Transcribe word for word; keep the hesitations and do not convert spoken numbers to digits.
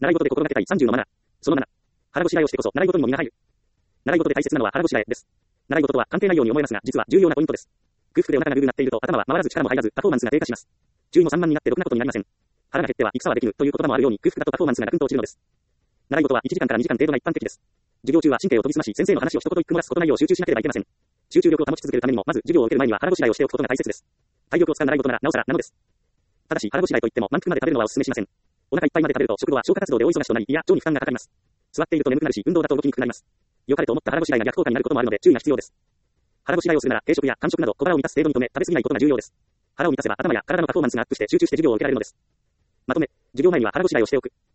習い事で心がけたいさんじゅうのマナー。そのなな。腹ごしらえをしてこそ習い事にも身が入る。習い事で大切なのは腹ごしらえです。習い事とは関係ないように思えますが、実は重要なポイントです。空腹でお腹がグーグーなっていると頭は回らず力も入らずパフォーマンスが低下します。注意も散漫になってろくなことになりません。腹が減っては戦はできぬという言葉もあるように空腹だとパフォーマンスがガクンと落ちるのです。習い事はいちじかんからにじかん程度が一般的です。授業中は神経を研ぎ澄まし先生の話を一言一句漏らすことないよう集中しなければいけません。集中力を保ち続けるためにもまず授業を受ける前には腹ごしらえをしておくことが大切です。体力を使う習い事ならなおさらなのです。ただし腹ごしらえといっても満腹まで食べるのはお勧めしません。お腹いっぱいまで食べると食後は消化活動で大忙しとなり胃や腸に負担がかかります。座っていると眠くなるし運動だと動きにくくなります。良かれと思った腹ごしらえが逆効果になることもあるので注意が必要です。腹ごしらえをするなら軽食や間食など小腹を満たす程度に止め食べ過ぎないことが重要です。腹を満たせば頭や体のパフォーマンスがアップして集中して授業を受けられるのです。まとめ、授業前には腹ごしらえをしておく。